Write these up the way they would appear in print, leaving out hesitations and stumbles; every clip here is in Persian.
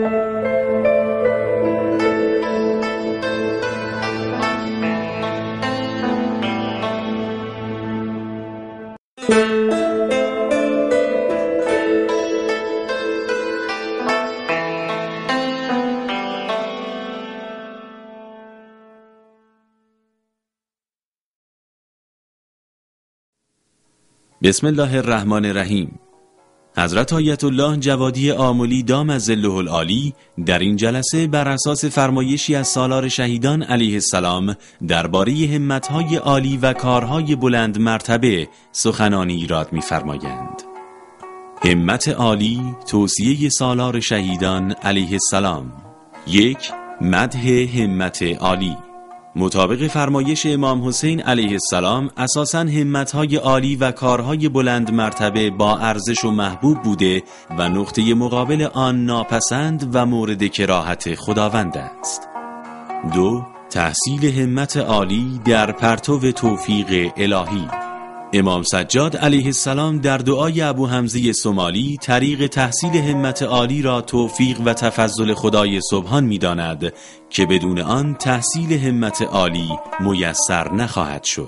بسم الله الرحمن الرحیم. حضرت آیت الله جوادی آملی دام ظله العالی در این جلسه بر اساس فرمایشی از سالار شهیدان علیه السلام درباره همت‌های عالی و کارهای بلند مرتبه سخنانی ایراد می‌فرمایند. همت عالی، توصیه سالار شهیدان علیه السلام. 1. مدح همت عالی. مطابق فرمایش امام حسین علیه السلام اساساً همت‌های عالی و کارهای بلند مرتبه با ارزش و محبوب بوده و نقطه مقابل آن ناپسند و مورد کراهت خداوند است. 2. تحصیل همت عالی در پرتو توفیق الهی. امام سجاد علیه السلام در دعای ابو حمزه سومالی طریق تحصیل همت عالی را توفیق و تفضل خدای سبحان می‌داند که بدون آن تحصیل همت عالی میسر نخواهد شد.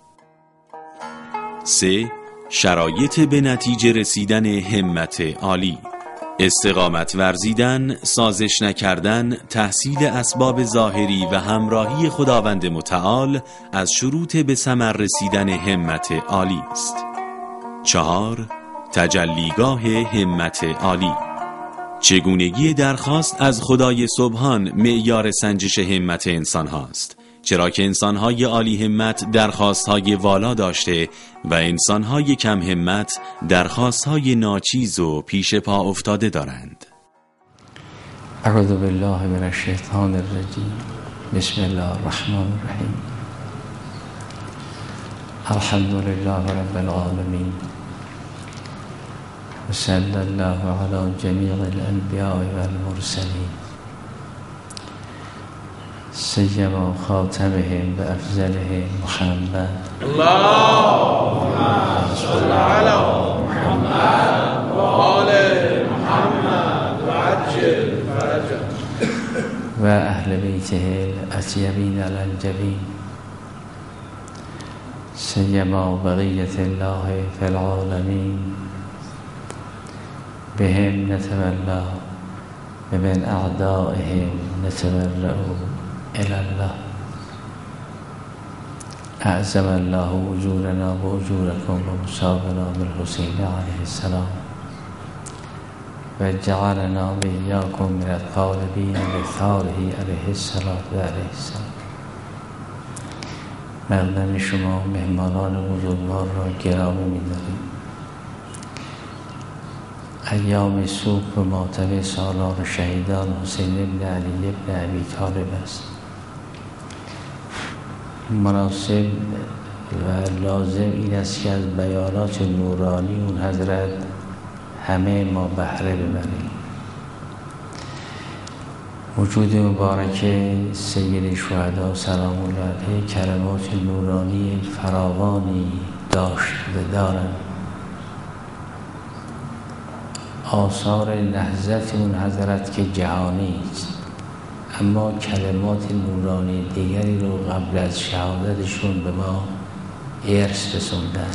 3. شرایط به نتیجه رسیدن همت عالی. استقامت ورزیدن، سازش نکردن، تحصیل اسباب ظاهری و همراهی خداوند متعال از شروط به ثمر رسیدن همت عالی است. 4. تجلیگاه همت عالی. چگونگی درخواست از خدای سبحان معیار سنجش همت انسان هاست، چرا که انسان‌های عالی همت درخواست‌های والا داشته و انسان‌های کم همت درخواست‌های ناچیز و پیش پا افتاده دارند. اعوذ بالله من الشیطان الرجیم. بسم الله الرحمن الرحیم. الحمد لله رب العالمین و صلی الله علی جمیع الانبیاء والمرسلین سیما خاتمهم و افضلهم محمد. اللهم صل علی محمد و آل محمد و عجل فرجه و اهل بیته الاطیبین الانجبین سیما بقیت الله فی العالمین بهم نتولا و من اعدائهم نتبرأ الى الله. اعظم الله اجورنا و اجورکم و مصابنا بالحسین علیه السلام و جعلنا و ایاکم من الطالبین لثاره علیه السلام و علیه السلام. مقدم شما مهمانان بزرگوار را گرامی می‌داریم. ایام صبح ماتم سالار شهیدان حسین بن علی بن ابی طالب است. مناسب و لازم این است که از بیانات نورانی اون حضرت همه ما بهره ببریم. وجود مبارک سید شهدا سلام الله علیه کلمات نورانی فراوانی داشت و دارند. آثار نهضت اون حضرت که جهانی است، اما کلمات نورانی دیگری رو قبل از شهادتشون به ما ارث رسوندن.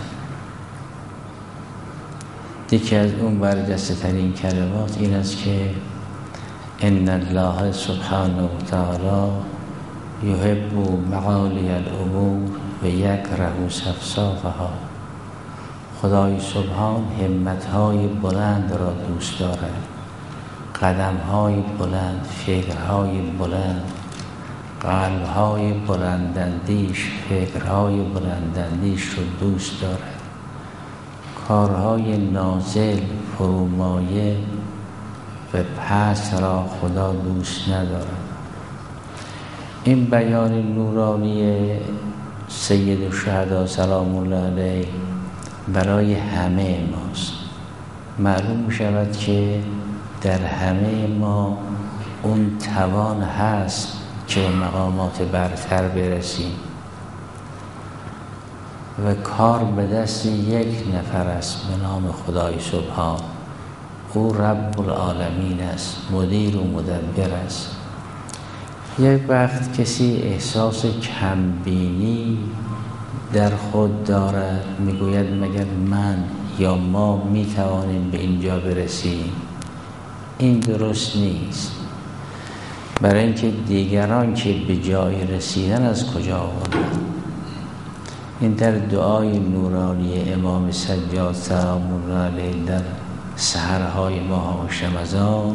یکی از اون برجسته ترین کلمات این است که ان الله سبحانه و تعالی یحب معالی الامور و یکره سفسافها. خدای سبحان همت‌های بلند را دوست دارد، قدم‌های بلند، فکرهای بلند، قلب‌های بلنداندیش، فکرهای بلنداندیش رو دوست دارد. کارهای نازل، فرومایه و پست را خدا دوست ندارد. این بیان نورانی سید الشهدا سلام الله علیه برای همه ماست. معلوم می شود که در همه ما اون توان هست که به مقامات برتر برسیم و کار به دست یک نفر است به نام خدای سبحان او رب العالمین است، مدیر و مدبر است. یک وقت کسی احساس کمبینی در خود دارد، میگوید مگر من یا ما میتوانیم به اینجا برسیم؟ این درست نیست. برای اینکه دیگران که به جای رسیدن از کجا آوردن. این در دعای نورانی امام سجاد سلام الله علیه در سحرهای ماه رمضان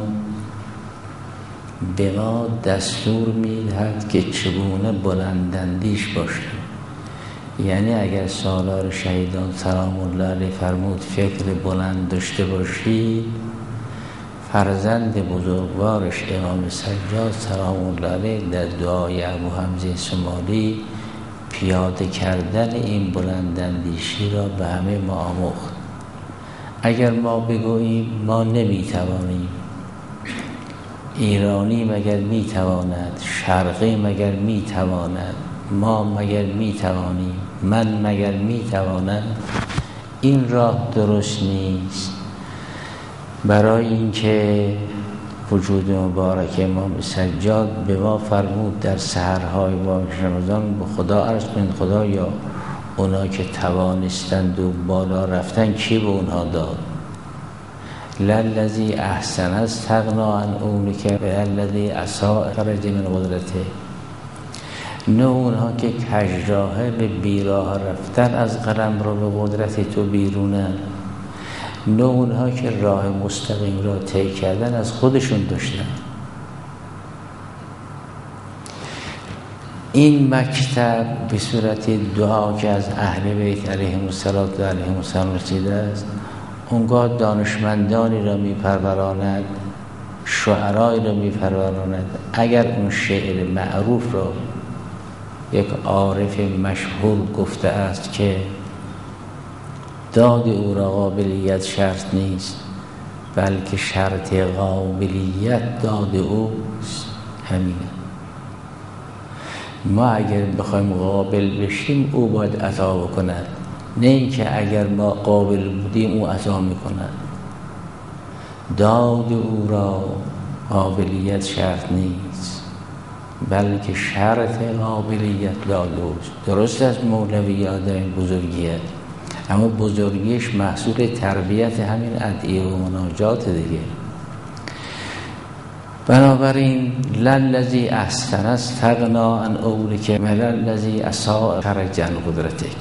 به ما دستور میدهد که چگونه بلنداندیش باشیم. یعنی اگر سالار شهیدان سلام الله علیه فرمود فکر بلند داشته باشید، فرزند بزرگوارش امام سجاد سلام الله علیه در دعای ابو حمزه سمالی پیاده کردن این بلنداندیشی را به همه ما آموخت. اگر ما بگوییم ما نمیتوانیم، ایرانی مگر میتواند، شرقی مگر میتواند، ما مگر میتوانیم، من مگر میتوانم، این راه درست نیست. برای اینکه وجود مبارک امام سجاد به ما فرمود در سحرهای ماه رمضان به خدا عرض کنید خدایا اونا که توانستند و بالا رفتن کی به اونها داد؟ للذی احسن استغنا عن اولک و للذی اساء خرج من قدرته. نه اونها که کژراهه به بیراه رفتن از قلم رو به قدرت تو بیرونن، نه اونها که راه مستقیم را طی کردن از خودشون داشتن. این مکتب به صورت دعا که از اهل بیت علیهم السلام رسیده است، اونگاه دانشمندانی را میپروراند، شعرایی را میپروراند. اگر اون شعر معروف را یک عارف مشهور گفته است که داد او را قابلیت شرط نیست، بلکه شرط قابلیت داد اوست، همینه. ما اگر بخوایم قابل بشیم او باید عطا بکند، نه اینکه اگر ما قابل بودیم او عطا میکند. داد او را قابلیت شرط نیست، بلکه شرط قابلیت داد اوست. درست از مولوی آدم بزرگیه، اما بزرگیش محصول تربیت همین ادعیه و مناجات دیگه. بنابراین للذی احسن استغنا عن اولک و للذی اساء خرج عن قدرتک.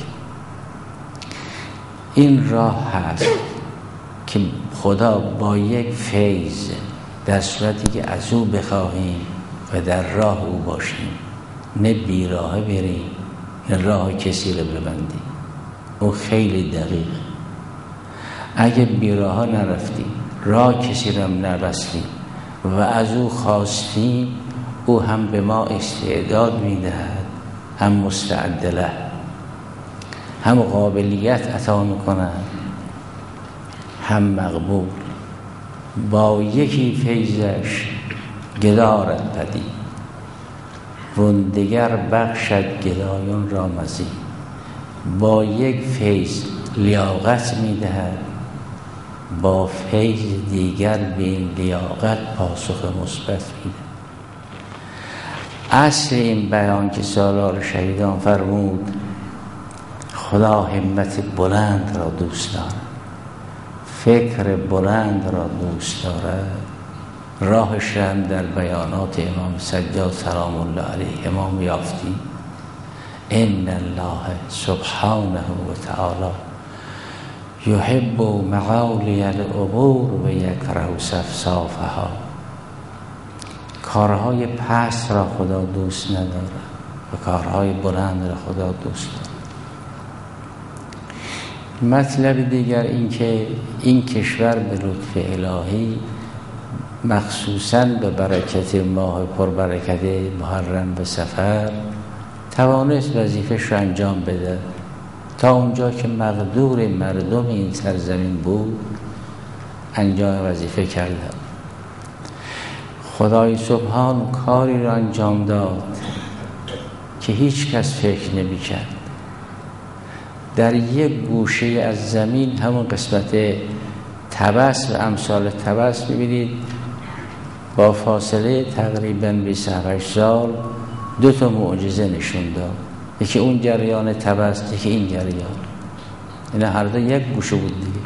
این راه هست که خدا با یک فیض در صورتی که از او بخواهیم و در راه او باشیم، نه بیراه بریم نه راه کسی رو ببندیم. او خیلی دقیق. اگه بیراه نرفتیم، راه کسی رو نبستیم و از او خواستیم، او هم به ما استعداد میدهد، هم مستعدله، هم قابلیت عطا میکند، هم مقبول. با یکی فیضش گدارد پدید، وندگر بخشد گدایان را مزید. با یک فیض لیاقت میدهد، با فیض دیگر به این لیاقت پاسخ مثبت میده. اصل این بیان که سالار شهیدان فرمود خدا همت بلند را دوست دارد، فکر بلند را دوست دارد، راهش هم در بیانات امام سجاد سلام الله علیه امام یافتی. ان الله سبحانه و تعالی یحب معالی الامور و یکره سفسافها. کارهای پست را خدا دوست ندارد و کارهای بلند را خدا دوست دارد. مطلب دیگر این که این کشور به لطف الهی مخصوصاً به برکت ماه پربرکت محرم و صفر توانست وظیفه‌اش را انجام بده. تا اونجا که مقدور مردم این سرزمین بود انجام وظیفه کرده. خدای سبحان کاری را انجام داد که هیچ کس فکر نمی کرد. در یک گوشه از زمین، همون قسمت طبس و امثال طبس ببینید با فاصله تقریبا 28 سال 2 معجزه نشون داد. یکی اون جریان طبس، یکی این جریان. اینا هر دو یک گوشه بود دیگه.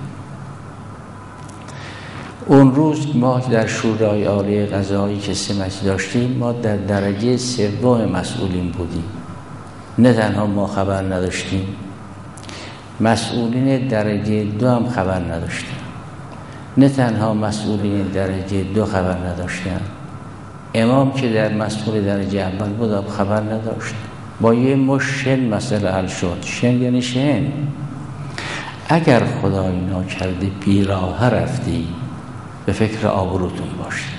اون روز ما در شورای عالی قضایی که سمت داشتیم، ما در درجه 3 مسئولین بودیم. نه تنها ما خبر نداشتیم، مسئولین درجه 2 هم خبر نداشتن. نه تنها مسئولین درجه 2 خبر نداشتن، امام که در مسئول درجه اول بود خبر نداشت. با یه مشن مسئله حل شد. شن یعنی شن. اگر خدای ناکرده بیراه رفتی، به فکر آبروتون باشید.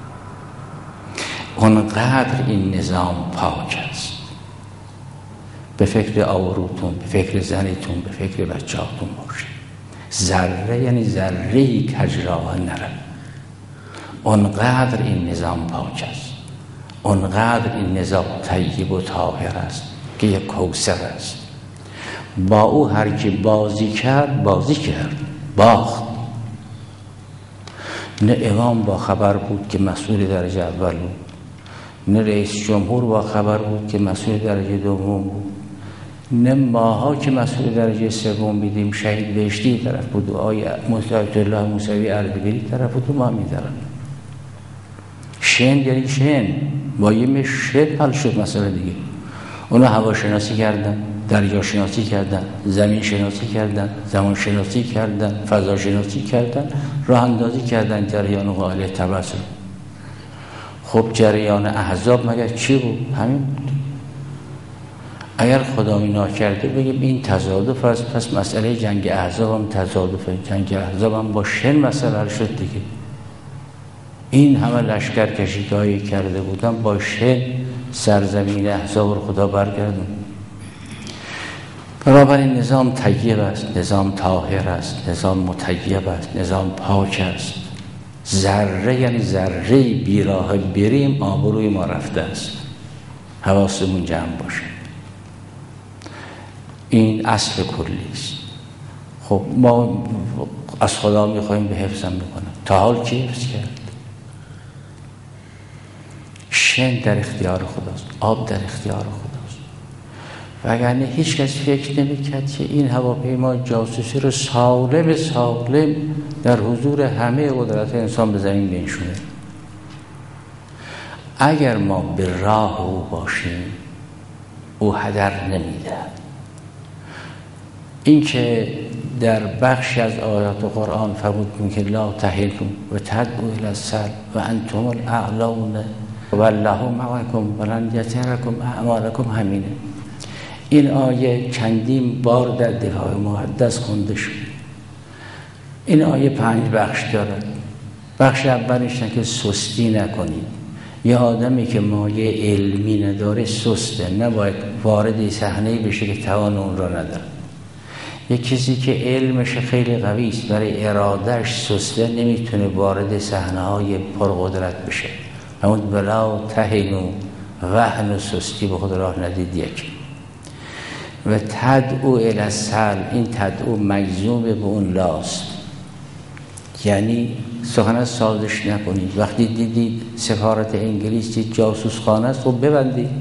اونقدر این نظام پاک است. به فکر آبروتون، به فکر زنیتون، به فکر بچه‌هاتون باشید. ذره یعنی ذره‌ای کج راه نره. اونقدر این نظام پاک است، اونقدر این نظام طیب و طاهر است که یک کوثر است. با او هر کی بازی کرد باخت. نه امام با خبر بود که مسئول درجه اول بود، نه رئیس جمهور با خبر بود که مسئول درجه دوم بود، نه ماها که مسئول درجه 3 بیدیم شهید بهشتی طرف بود و آیه آیت الله موسوی اردبیلی طرف بود و ما می‌دارم. شن یعنی شن، با یه شن حل شد مسئله دیگه. اونا هواشناسی کردن، دریا شناسی کردن، زمین شناسی کردن، زمان شناسی کردن، فضا شناسی کردن، راه اندازی کردن جریان قائل طبس. خب جریان احزاب مگر چی بود؟ همین بود. اگر خدای ناکرده بگیم این تصادف است، پس مسئله جنگ احزاب هم تصادفه. جنگ احزاب هم با شن مسئله حل شد دیگه. این همه لشکر کشی‌هایی کرده بودن، با شن سرزمین احزاب رو خدا برگردون. بنابراین نظام طیب است، نظام طاهر است، نظام مطیب است، نظام پاک است. ذره یعنی ذره بیراه بریم، آبروی ما رفته است. حواسمون جمع باشه. این اصل کلی است. خب ما از خدا میخوایم به حفظم بکنم. تا حال کی حفظ کرد؟ شن در اختیار خداست، آب در اختیار خداست. وگرنه هیچ کس فکر نمی‌کرد که این هواپیما جاسوسی رو سالم در حضور همه قدرت انسان به زمین بنشونه. اگر ما به راه او باشیم، او هدر نمیده. این که در بخشی از آیات قرآن فرمود که لا تهنوا و تدعوا الی السلم و انتم الاعلون والله معکم ولن یترکم اعمالکم، همینه. این آیه چندین بار در دفاع مقدس خونده شد. این آیه 5 بخش دارد. بخش اولش اینه که سستی نکنید. یه آدمی که مایه علمی نداره سسته، نباید وارد صحنه‌ای بشه که توان اون را نداره. یه کسی که علمش خیلی قوی است برای ارادهش سسته، نمیتونه وارد صحنه‌های پرقدرت بشه. همون بلا تهنو، وهن و سستی به خود راه ندید. یک و تدعو الی السلم، این تدعو مجزوم به اون لاست، یعنی سخن سازش نکنید. وقتی دیدید سفارت انگلیس جاسوس خانه است، خب ببندید.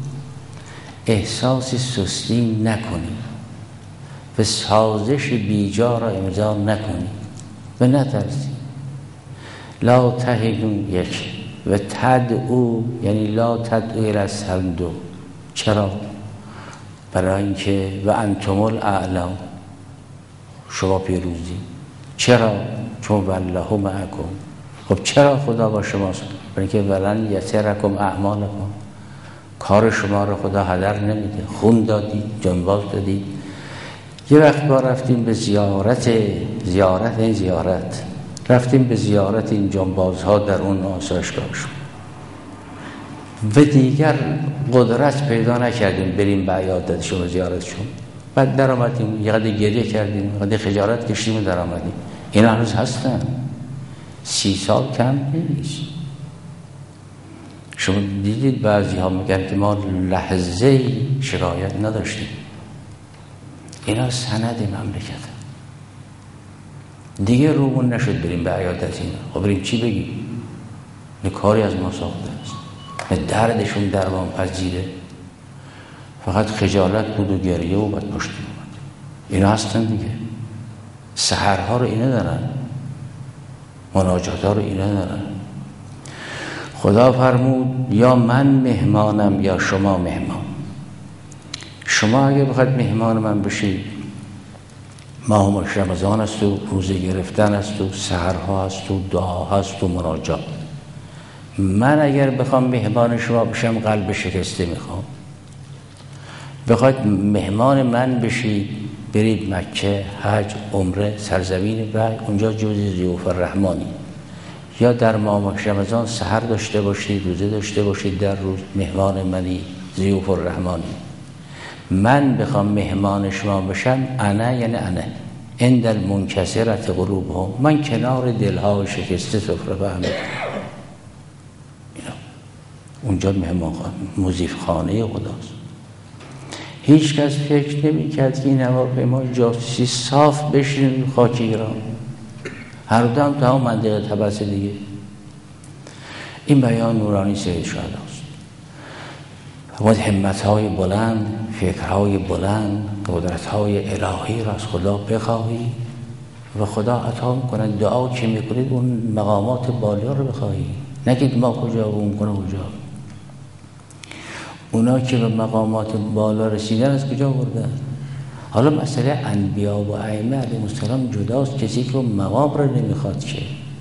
احساس سستی نکنید و سازش بیجا را امضا نکنید و نترسید. لا تهنو، یک. و تدعو یعنی لا تدعو الی السلم، دو. چرا؟ برای اینکه و انتم الاعلون، شما پیروزی. چرا؟ چون والله معکم. خب چرا خدا با شماست؟ برای اینکه ولن یترکم اعمالکم، کار شما رو خدا هدر نمیده. خون دادی، جانباز دادی. یه وقت ما رفتیم به زیارت رفتیم به زیارت این جانبازها در اون آسایشگاهشون و دیگر قدرت پیدا نکردیم بریم به عیادتشون و زیارتشون. بعد در آمدیم، یه قدر گریه کردیم، یه قدر خجالت کشیدیم و در آمدیم. این هنوز هستن. 30 سال کم نیست. شما دیدید بعضی ها میگن که ما لحظه شکایت نداشتیم. اینا سند مملکت. دیگه رومون نشد بریم به عیادت اینا. خب بریم چی بگیم؟ نه کاری از ما ساخته است، نه دردشون درمان پذیره، فقط خجالت بود و گریه و بعد پشت اومد. اینا هستن دیگه. سحرها رو اینا دارن، مناجات ها رو اینا دارن. خدا فرمود یا من مهمانم یا شما مهمان. شما اگه بخواید مهمان من بشید، ماه رمضان است و روزه گرفتن است و سحرها است و دعا هست و مناجات. من اگر بخوام مهمان شما بشم قلب شکسته میخوام. بخواید مهمان من بشید، برید مکه، حج، عمره، سرزمین وحی، اونجا جزء ضیوف الرحمانی. یا در ماه رمضان سحر داشته باشید، روزه داشته باشید، در روز مهمان منی، ضیوف الرحمانی. من بخوام مهمان شما بشم، انا یعنی انا عند المنکسرة قلوبهم، من کنار دلهای شکسته سفره فهمید. اونجا مهمان مضیف خانه خداست. هیچ کس فکر نمی کرد که این هواپیمای جاسوسی صاف بشین خاک ایران، هر دو هم تا هم منطقه طبس دیگه. این بیان نورانی سید شهداست. باید همت‌های بلند، فکرهای بلند، قدرت‌های الهی را از خدا بخواهی و خدا عطا می‌کنه. دعا که می‌کنید اون مقامات بالا رو بخواهی، نگید ما کجا و اون کنه کجا. اونا که به مقامات بالا رسیدن از کجا بردن؟ حالا مسئله انبیا و ائمه علیهم السلام جداست، کسی که مقام رو نمیخواد که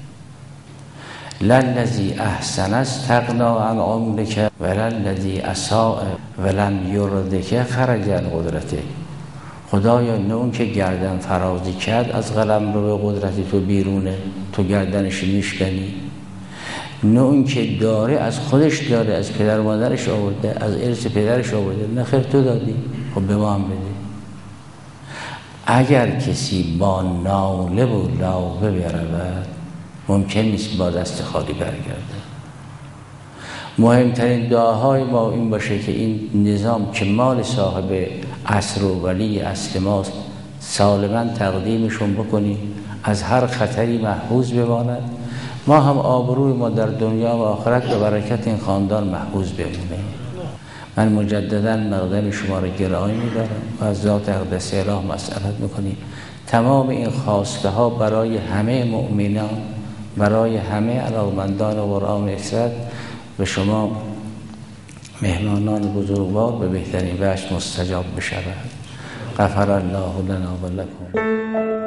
للذی احسن استغنا عن عمرک وللذی اساء ولم یردک خرج عن قدرته. خدایا نه اون که گردن فرازی کرد از قلم رو به قدرت تو بیرونه، تو گردنش میشکنی، نه اون که داره از خودش داره، از پدر و مادرش آورده، از ارث پدرش آورده، نه خیر تو دادی، خب به ما هم بده. اگر کسی با ناله و لاوه برود، ممکن نیست با دست خالی برگرده. مهمترین دعاهای ما این باشه که این نظام که مال صاحب عصر و ولی اصل ماست سالما تقدیمشون بکنیم، از هر خطری محفوظ بماند، ما هم آبروی ما در دنیا و آخرت به برکت این خاندان محفوظ بمونه. من مجددا مقدم شما را گرامی می‌دارم و از ذات اقدس اله مسئلت می‌کنیم تمام این خواسته ها برای همه مؤمنان، برای همه علاقمندان قرآن اکثر به شما مهمانان بزرگوار به بهترین وجه مستجاب بشود. غفر الله لنا و لکم.